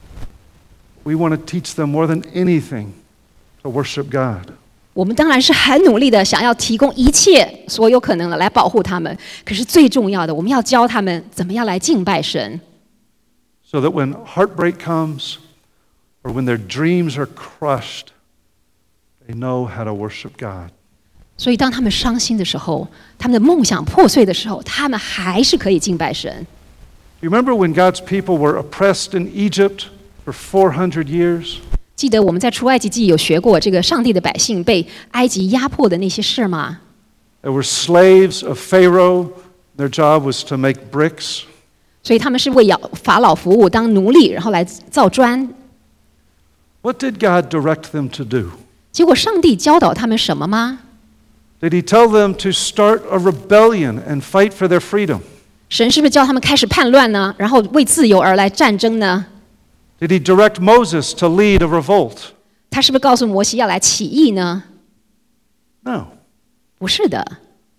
We want to teach them more than anything to worship God. 我们当然是很努力的，想要提供一切所有可能的来保护他们。可是最重要的，我们要教他们怎么样来敬拜神。 So that when heartbreak comes or when their dreams are crushed, they know how to worship God. 所以当他们伤心的时候，他们的梦想破碎的时候，他们还是可以敬拜神。 Do you remember when God's people were oppressed in Egypt for 400 years? 记得我们在出埃及记有学过这个上帝的百姓被埃及压迫的那些事吗？ They were slaves of Pharaoh. Their job was to make bricks. 所以他们是为法老服务，当奴隶，然后来造砖。 What did God direct them to do? 结果上帝教导他们什么吗？ Did He tell them to start a rebellion and fight for their freedom? 神是不是叫他们开始叛乱呢？然后为自由而来战争呢？ Did He direct Moses to lead a revolt? 他是不是告诉摩西要来起义呢？ No. 不是的。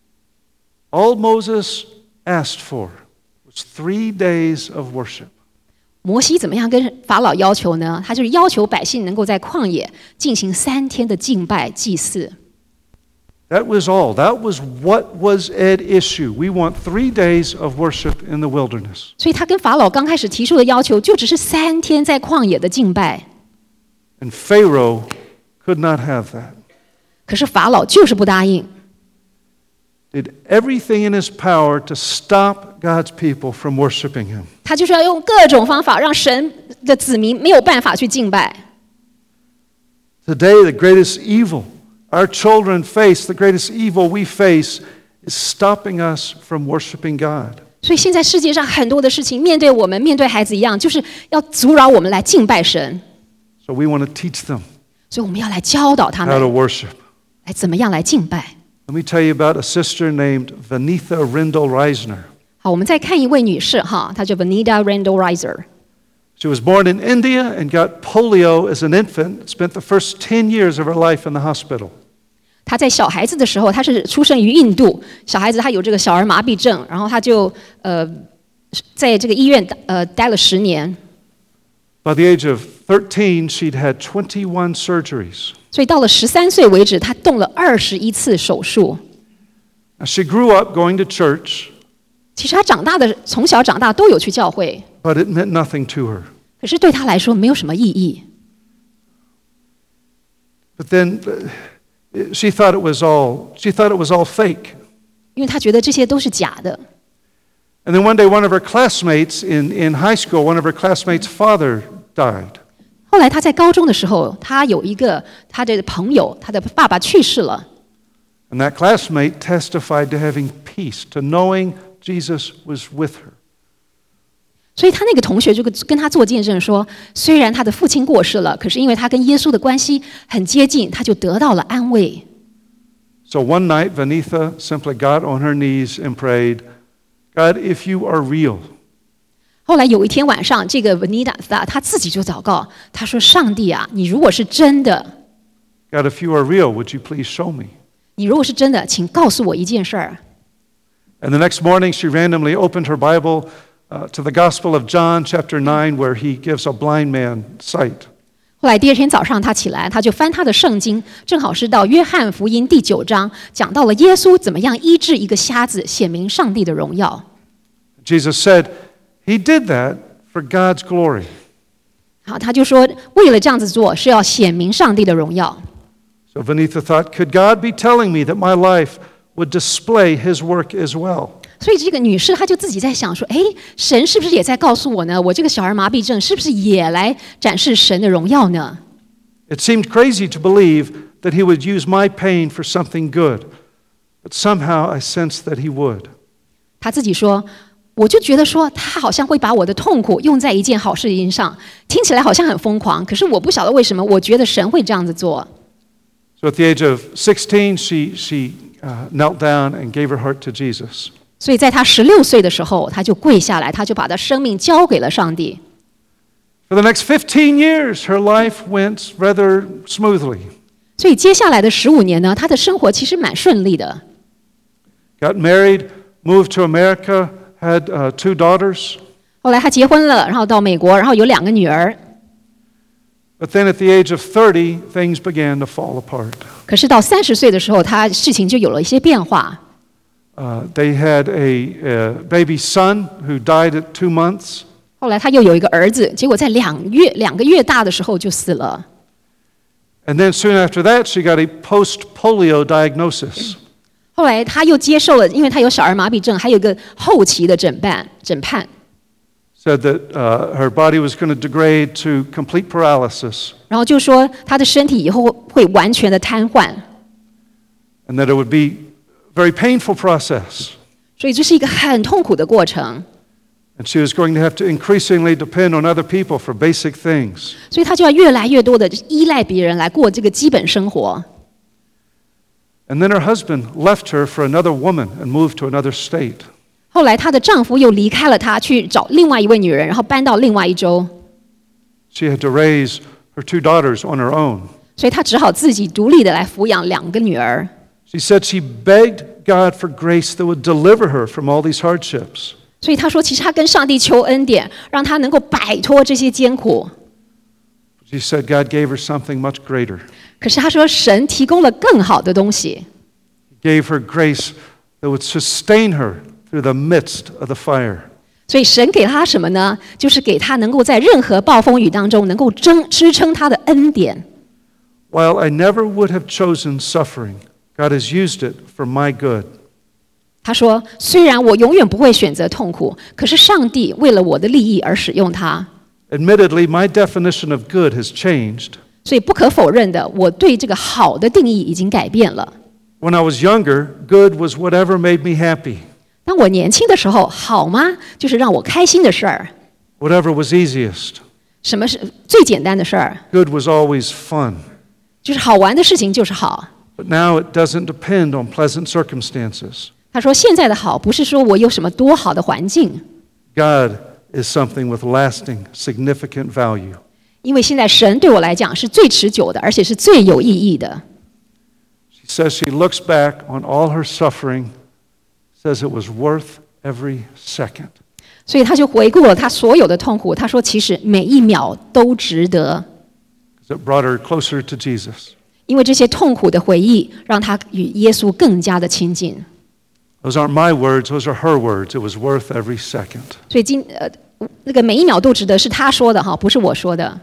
All Moses asked for was 3 days of worship. 摩西怎么样跟法老要求呢？他就是要求百姓能够在旷野进行3天的敬拜祭祀。 That was all. That was what was at issue. We want 3 days of worship in the wilderness. 所以他跟法老刚开始提出的要求，就只是3天在旷野的敬拜。 And Pharaoh could not have that. 可是法老就是不答应， Did everything in his power to stop God's people from worshiping him. 他就是要用各种方法让神的子民没有办法去敬拜。 Today, the greatest evil our children face, the greatest evil we face, is stopping us from worshiping God. 所以现在世界上很多的事情，面对我们，面对孩子一样，就是要阻扰我们来敬拜神。 So we want to teach them 所以我们要来教导他 how to 们， worship. 来怎么样来敬拜。 Let me tell you about a sister named Vanitha Rindle Reisner. 好，我们再看一位女士哈，她叫 Vanita Randall Reiser。 She was born in India and got polio as an infant, spent the first 10 years of her life in the hospital. 她在小孩子的时候，她是出生于印度，小孩子她有这个小儿麻痹症，然后她就在这个医院待了10年。 By the age of 13, she'd had 21 surgeries. 所以到了13岁为止，她动了21次手术。 Now, she grew up going to church, 其实她从小长大都有去教会， but it meant nothing to her. 可是对她来说没有什么意义。 But then she thought it was all fake. 因为她觉得这些都是假的。 And then one day, one of her classmates in high school, one of her classmates' father died. 后来她在高中的时候，她有一个她的朋友，她的爸爸去世了。 And that classmate testified to having peace, to knowing Jesus was with her. 所以她那个同学就跟她做见证说，虽然她的父亲过世了，可是因为她跟耶稣的关系很接近，她就得到了安慰。 So one night, Vanitha simply got on her knees and prayed, God, if you are real, 后来有一天晚上，这个 Vanita 她自己就祷告，她说：“上帝啊，你如果是真的， God, if you are real, would you please show me? 你如果是真的，请告诉我一件事儿。” And the next morning, she randomly opened her Bible to the Gospel of John, chapter 9, where he gives a blind man sight. 后来第二天早上，他起来，他就翻他的圣经，正好是到约翰福音第9章，讲到了耶稣怎么样医治一个瞎子，显明上帝的荣耀。 Jesus said, He did that for God's glory. 好，他就说，为了这样子做，是要显明上帝的荣耀。 So Vanitha thought, could God be telling me that my life would display His work as well? 所以这个女士她就自己在想说，神是不是也在告诉我呢？我这个小儿麻痹症是不是也来展示神的荣耀呢？ It seemed crazy to believe that He would use my pain for something good, but somehow I sensed that He would. 她自己说，我就觉得说，他好像会把我的痛苦用在一件好事情上，听起来好像很疯狂，可是我不晓得为什么，我觉得神会这样子做。 So at the age of 16, she knelt down and gave her heart to Jesus. 所以在他16岁的时候，他就跪下来，他就把他生命交给了上帝。 For the next 15 years, her life went rather smoothly. 所以接下来的15年呢，他的生活其实蛮顺利的。 Got married, moved to America, had 2 daughters. 后来他结婚了，然后到美国，然后有2个女儿。 But then at the age of 30, things began to fall apart. 可是到30岁的时候，他事情就有了一些变化。 They had a baby son who died at 2 months. 后来他又有一个儿子，结果在2个月大的时候就死了。 And then soon after that, she got a post-polio diagnosis. 后来他又接受了，因为他有小儿麻痹症，还有一个后期的诊判。 Said that her body was going to degrade to complete paralysis. 然后就说他的身体以后会完全的瘫痪。 And that it would be a very painful process. 所以这是一个很痛苦的过程。 And she was going to have to increasingly depend on other people for basic things. 所以他就要越来越多的依赖别人来过这个基本生活。 And then her husband left her for another woman and moved to another state. 后来她的丈夫又离开了她，去找另外一位女人，然后搬到另外一州。 She had to raise her 2 daughters on her own. 所以她只好自己独立的来抚养2个女儿。 She said she begged God for grace that would deliver her from all these hardships. 所以她说，其实她跟上帝求恩典，让她能够摆脱这些艰苦。 She said God gave her something much greater. 可是她说，神提供了更好的东西。 He gave her grace that would sustain her through the midst of the fire. 所以神给她什么呢？就是给她能够在任何暴风雨当中能够支撑她的恩典。 While I never would have chosen suffering, God has used it for my good. 她说，虽然我永远不会选择痛苦，可是上帝为了我的利益而使用它。 Admittedly, my definition of good has changed. 所以不可否认的，我对这个好的定义已经改变了。 When I was younger, good was whatever made me happy. 当我年轻的时候，好吗？就是让我开心的事儿。 Whatever was easiest. 什么是最简单的事儿？ Good was always fun. 就是好玩的事情就是好。 But now it doesn't depend on pleasant circumstances. 他说，现在的好不是说我有什么多好的环境， God is something with lasting, significant value. 因为现在神对我来讲是最持久的，而且是最有意义的。 She says she looks back on all her suffering, says it was worth every second. 所以他就回顾了他所有的痛苦，他说其实每一秒都值得， It brought her closer to Jesus. 因为这些痛苦的回忆让他与耶稣更加的亲近。 Those aren't my words, those are her words. It was worth every second. 所以那个每一秒都值得是他说的哈，不是我说的。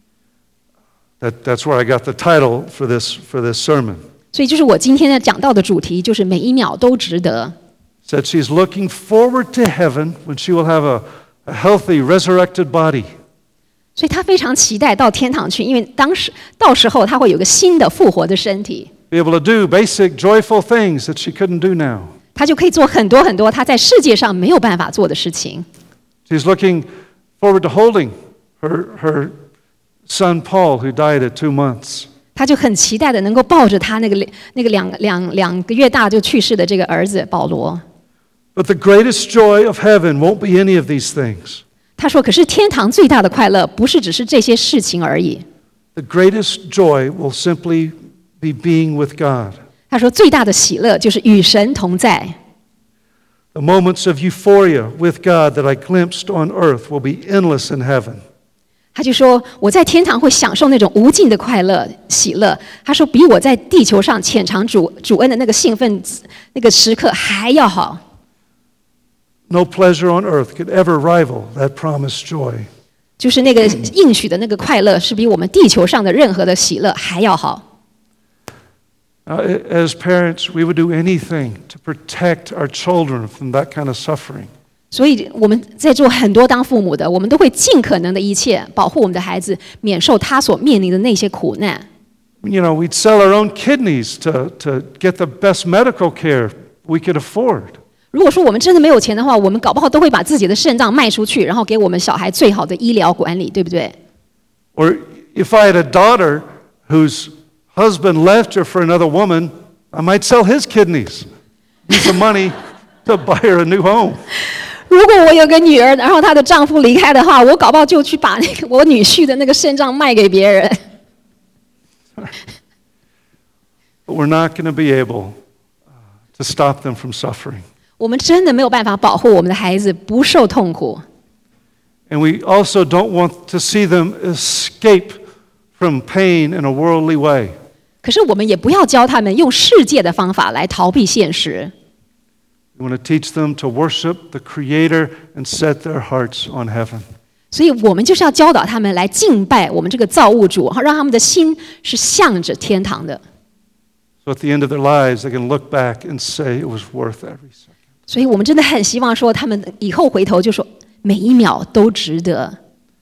That's where I got the title for this sermon. 所以就是我今天讲到的主题，就是每一秒都值得。 Said she's looking forward to heaven when she will have a healthy, resurrected body. 所以他非常期待到天堂去，因为到时候他会有个新的复活的身体， Be able to do basic, joyful things that she couldn't do now. 他就可以做很多很多他在世界上没有办法做的事情。 She's looking forward to holding her son Paul, who died at 2 months. 他就很期待的能够抱着他那个两个月大就去世的这个儿子保罗。 But the greatest joy of heaven won't be any of these things. 他说：“可是天堂最大的快乐不是只是这些事情而已。 The greatest joy will simply be being with God. 他说最大的喜乐就是与神同在。 The moments of euphoria with God that I glimpsed on earth will be endless in heaven. 他就说我在天堂会享受那种无尽的快乐喜乐。他说比我在地球上浅尝主恩的那个兴奋那个时刻还要好。 No pleasure on earth could ever rival that promised joy. 就是那个应许的那个快乐，是比我们地球上的任何的喜乐还要好。 As parents, we would do anything to protect our children from that kind of suffering. 所以我们在座很多当父母的，我们都会尽可能的一切保护我们的孩子，免受他所面临的那些苦难。 You know, we'd sell our own kidneys to get the best medical care we could afford. 如果说我们真的没有钱的话，我们搞不好都会把自己的肾脏卖出去，然后给我们小孩最好的医疗管理，对不对？ Or if I had a daughter whose husband left her for another woman, I might sell his kidneys, use the money to buy her a new home. 如果我有个女儿，然后她的丈夫离开的话，我搞不好就去把那个我女婿的那个肾脏卖给别人。 But we're not going to be able to stop them from suffering. 我们真的没有办法保护我们的孩子不受痛苦。 And we also don't want to see them escape from pain in a worldly way. 可是我们也不要教他们用世界的方法来逃避现实。 We want to teach them to worship the Creator and set their hearts on heaven. 所以我们就是要教导他们来敬拜我们这个造物主，让他们的心是向着天堂的。 So at the end of their lives, they can look back and say it was worth every second. 所以我们真的很希望说，他们以后回头就说每一秒都值得。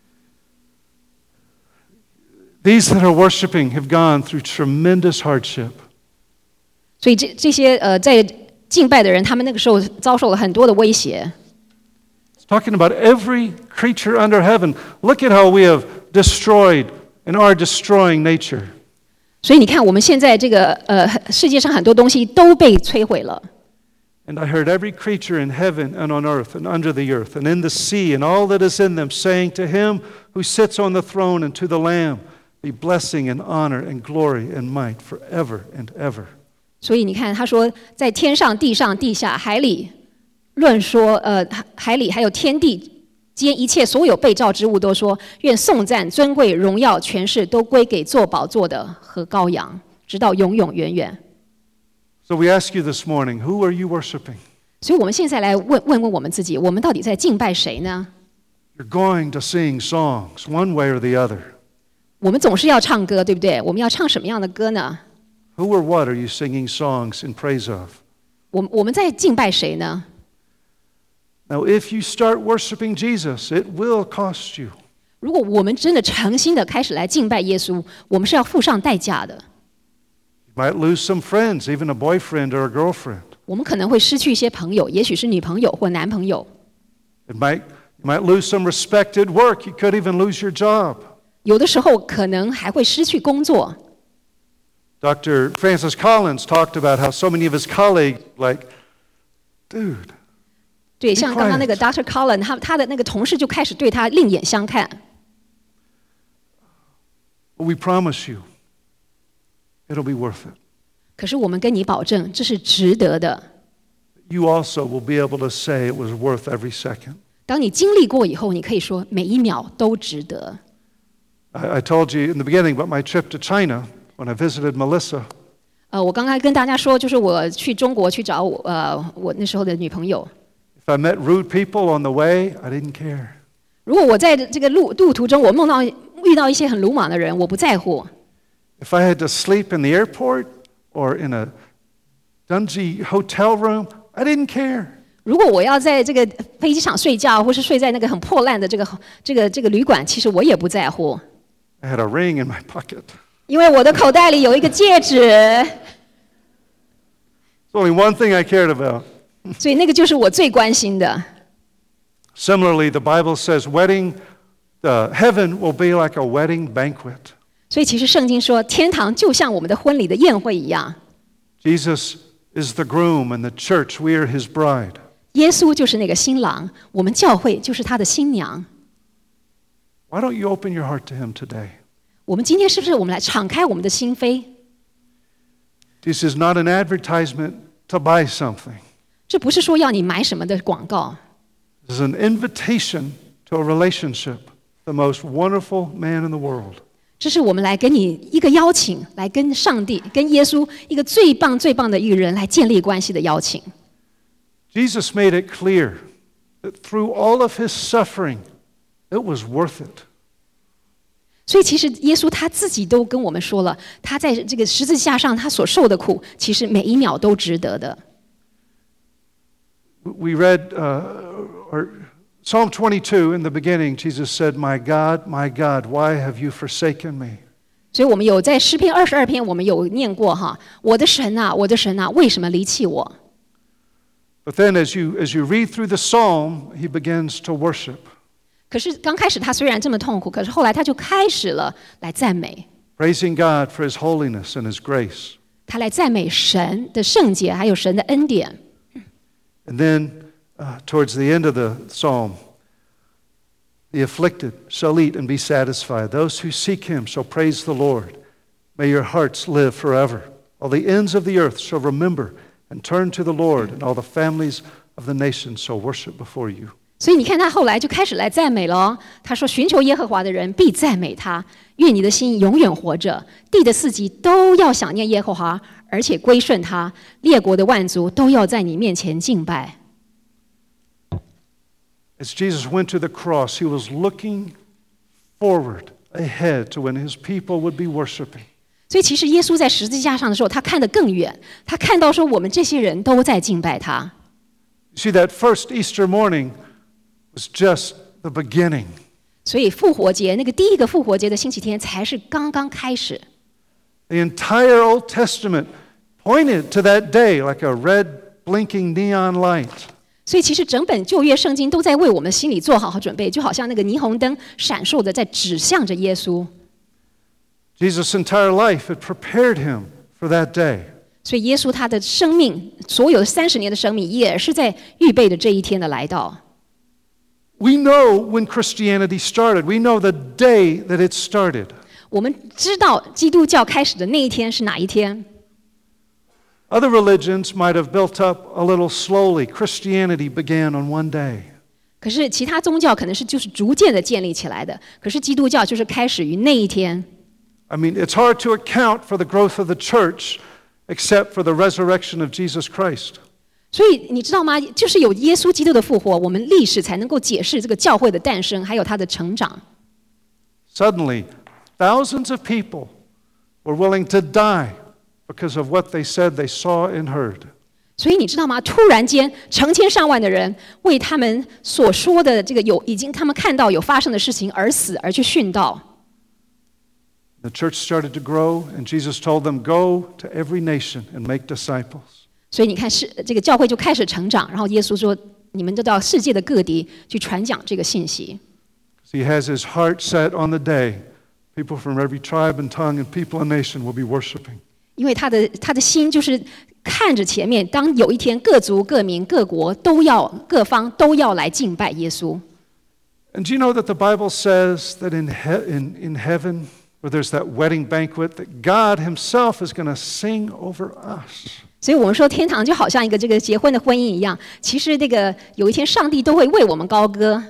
These that are worshiping have gone through tremendous hardship. 所以这些在敬拜的人，他们那个时候遭受了很多的威胁。 It's talking about every creature under heaven. Look at how we have destroyed and are destroying nature. 所以你看，我们现在这个世界上很多东西都被摧毁了。 And I heard every creature in heaven and on earth and under the earth and in the sea and all that is in them saying to him who sits on the throne and to the Lamb be blessing and honor and glory and might forever and ever. 所以你看，他说，在天上、地上、地下、海里，论说，海里还有天地间一切所有被造之物，都说，愿颂赞、尊贵、荣耀、权势都归给坐宝座的和羔羊，直到永永远远。 So we ask you this morning, who are you worshiping? 所以我们现在来问我们自己，我们到底在敬拜谁呢？ You're going to sing songs one way or the other. 我们总是要唱歌，对不对？我们要唱什么样的歌呢？ Who or what are you singing songs in praise of? 我们在敬拜谁呢？ Now, if you start worshiping Jesus, it will cost you. 如果我们真的诚心的开始来敬拜耶稣，我们是要付上代价的。 You might lose some friends, even a boyfriend or a girlfriend. 我们可能会失去一些朋友，也许是女朋友或男朋友。 You might lose some respected work. You could even lose your job. 有的时候可能还会失去工作。 Dr. Francis Collins talked about how so many of his colleagues, like, dude. 对，像刚刚那个 Dr. Collins， 他的那个同事就开始对他另眼相看。 But we promise you, it'll be worth it. 可是我们跟你保证，这是值得的。 You also will be able to say it was worth every second. 当你经历过以后，你可以说每一秒都值得。 I told you in the beginning about my trip to China when I visited Melissa. 我刚刚跟大家说，就是我去中国去找我那时候的女朋友。 If I met rude people on the way, I didn't care. 如果我在这个路途中，我遇到一些很鲁莽的人，我不在乎。 If I had to sleep in the airport or in a dingy hotel room, I didn't care. 如果我要在这个飞机场睡觉，或是睡在那个很破烂的这个旅馆，其实我也不在乎。 I had a ring in my pocket. 因为我的口袋里有一个戒指。 There's only one thing I cared about. 所以那个就是我最关心的。 Similarly, the Bible says heaven will be like a wedding banquet. 所以其实圣经说，天堂就像我们的婚礼的宴会一样。 Jesus is the groom and the church, we are his bride. 耶稣就是那个新郎，我们教会就是他的新娘。 Why don't you open your heart to him today? 我们今天是不是我们来敞开我们的心扉？ This is not an advertisement to buy something. 这不是说要你买什么的广告， This is an invitation to a relationship, the most wonderful man in the world. 这是我们来给你一个邀请，来跟上帝、跟耶稣一个最棒、最棒的一个人来建立关系的邀请。 Jesus made it clear that through all of his suffering, it was worth it. 所以其实耶稣他自己都跟我们说了，他在这个十字架上他所受的苦，其实每一秒都值得的。 We read Psalm 22 in the beginning, Jesus said, my God, why have you forsaken me? 所以我们有在诗篇22篇，我们有念过哈，我的神啊，我的神啊，为什么离弃我？ But then as you read through the psalm, he begins to worship. 可是刚开始他虽然这么痛苦，可是后来他就开始了来赞美， Praising God for his holiness and his grace. 他来赞美神的圣洁，还有神的恩典。 And then towards the end of the psalm, the afflicted shall eat and be satisfied. Those who seek him shall praise the Lord. May your hearts live forever. All the ends of the earth shall remember and turn to the Lord, and all the families of the nations shall worship before you. 所以你看他后来就开始来赞美了哦。他说：“寻求耶和华的人必赞美他，愿你的心永远活着。地的四极都要想念耶和华，而且归顺他。列国的万族都要在你面前敬拜。” As Jesus went to the cross, he was looking forward ahead to when his people would be worshiping. 所以其实耶稣在十字架上的时候，他看得更远，他看到说我们这些人都在敬拜他。 You see, that first Easter morning was just the beginning. 所以复活节那个第一个复活节的星期天才是刚刚开始。 The entire Old Testament pointed to that day like a red blinking neon light. 所以其实整本旧约圣经都在为我们心里做好准备，就好像那个霓虹灯闪烁的在指向着耶稣。 Jesus' entire life had prepared him for that day. 所以耶稣他的生命，所有30年的生命，也是在预备着这一天的来到。 We know when Christianity started. We know the day that it started. 我们知道基督教开始的那一天是哪一天。 Other religions might have built up a little slowly. Christianity began on one day. 可是其他宗教可能是就是逐渐的建立起来的，可是基督教就是开始于那一天。 I mean, it's hard to account for the growth of the church except for the resurrection of Jesus Christ. 所以你知道吗？就是有耶稣基督的复活，我们历史才能够解释这个教会的诞生，还有它的成长。 Suddenly, thousands of people were willing to die because of what they said they saw and heard. 所以你知道吗？突然间，成千上万的人为他们所说的这个已经他们看到有发生的事情而死，而去殉道。 The church started to grow, and Jesus told them, "Go to every nation and make disciples." 所以你看，这个教会就开始成长，然后耶稣说：“你们都到世界的各地去传讲这个信息。” He has his heart set on the day people from every tribe and tongue and people and nation will be worshiping. 因为他的心就是看着前面，当有一天各族、各民、各国各方都要来敬拜耶稣。 And do you know that the Bible says that in heaven, where there's that wedding banquet, that God himself is going to sing over us. 所以我们说天堂就好像一个这个结婚的婚姻一样，其实这个有一天上帝都会为我们高歌。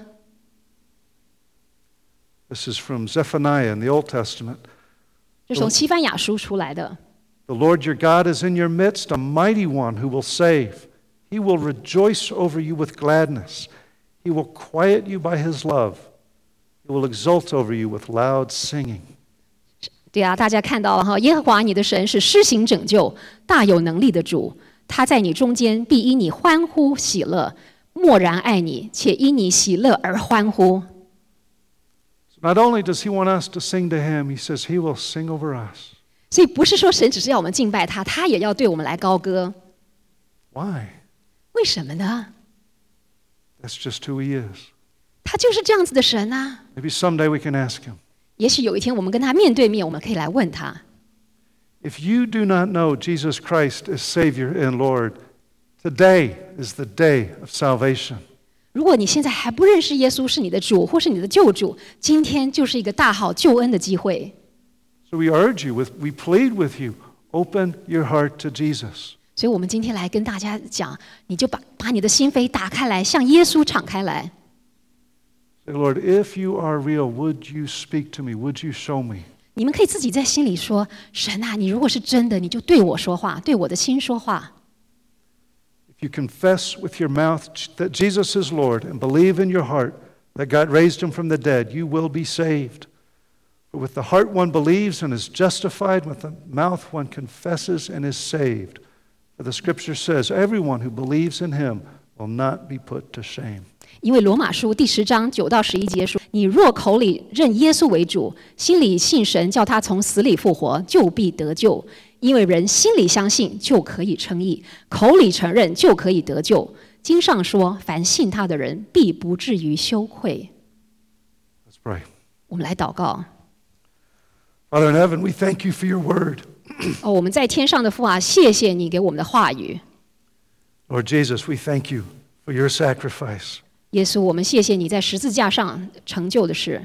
This is from Zephaniah in the Old Testament. 这是从西番雅书出来的。 The Lord your God is in your midst, a mighty one who will save. He will rejoice over you with gladness. He will quiet you by his love. He will exult over you with loud singing. 对啊，大家看到了哈，耶和华你的神是施行拯救、大有能力的主，他在你中间必因你欢呼喜乐，默然爱你，且因你喜乐而欢呼。 So not only does he want us to sing to him, he says he will sing over us. 所以不是说神只是要我们敬拜他，他也要对我们来高歌。 Why? 为什么呢？ That's just who he is. 他就是这样子的神啊。 Maybe someday we can ask him. 也许有一天我们跟他面对面，我们可以来问他。 If you do not know Jesus Christ as Savior and Lord, today is the day of salvation. 如果你现在还不认识耶稣是你的主或是你的救主，今天就是一个大好救恩的机会。 So we urge you, we plead with you, open your heart to Jesus. 所以我们今天来跟大家讲，你就把你的心扉打开来，向耶稣敞开来。 Say, Lord, if you are real, would you speak to me? Would you show me? 你们可以自己在心里说：神啊，你如果是真的，你就对我说话，对我的心说话。 If you confess with your mouth that Jesus is Lord and believe in your heart that God raised him from the dead, you will be saved. For with the heart one believes and is justified, with the mouth one confesses and is saved. For the scripture says, everyone who believes in him will not be put to shame. 因为罗马书第10章9到11节说：你若口里认耶稣为主，心里信神叫他从死里复活，就必得救。因为人心里相信就可以称义，口里承认就可以得救。经上说，凡信他的人必不至于羞愧。 Let's pray. 我们来祷告。 Father in heaven, we thank you for your word. 我们在天上的父啊，谢谢你给我们的话语。 Lord Jesus, we thank you for your sacrifice. 耶稣，我们谢谢你在十字架上成就的事。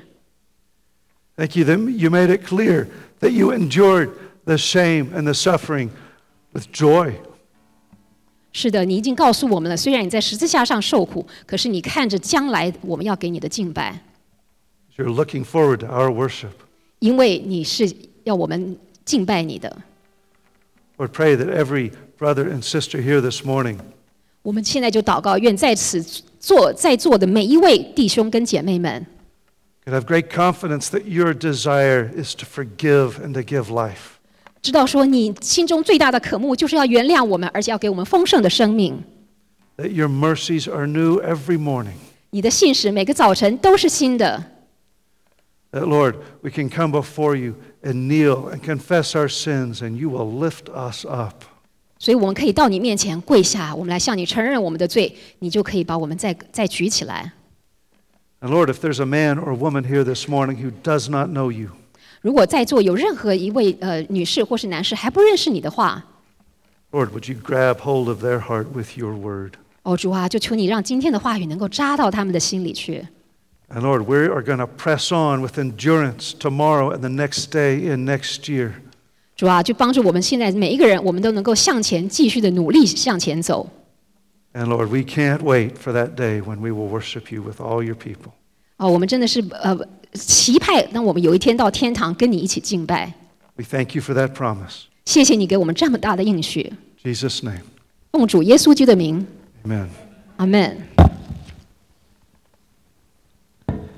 Thank you that you made it clear that you endured the shame and the suffering with joy. 是的，你已经告诉我们了，虽然你在十字架上受苦，可是你看着将来我们要给你的敬拜， You're looking forward to our worship. 因为你是要我们敬拜你的。 Lord, pray that every brother and sister here this morning 我们现在就祷告，愿在座的每一位弟兄跟姐妹们， could have great confidence that your desire is to forgive and to give life. 知道说你心中最大的渴慕就是要原谅我们，而且要给我们丰盛的生命。 That your mercies are new every morning. 你的信实每个早晨都是新的。 That, Lord, we can come before you and kneel and confess our sins, and you will lift us up. 所以我们可以到你面前跪下，我们来向你承认我们的罪，你就可以把我们再举起来。 And Lord, if there's a man or woman here this morning who does not know you, 如果在座有任何一位女士或是男士还不认识你的话， Lord, would you grab hold of their heart with your word? 主啊，就求你让今天的话语能够扎到他们的心里去。 And Lord, we are going to press on with endurance tomorrow and the next day and next year. 主啊，就帮助我们现在每一个人，我们都能够向前继续的努力向前走。 And Lord, we can't wait for that day when we will worship you with all your people. 我们真的是期盼，让我们有一天到天堂跟你一起敬拜。 We thank you for that promise. 谢谢你给我们这么大的应许， In Jesus' name, 奉主耶稣基督的名， amen. 阿们。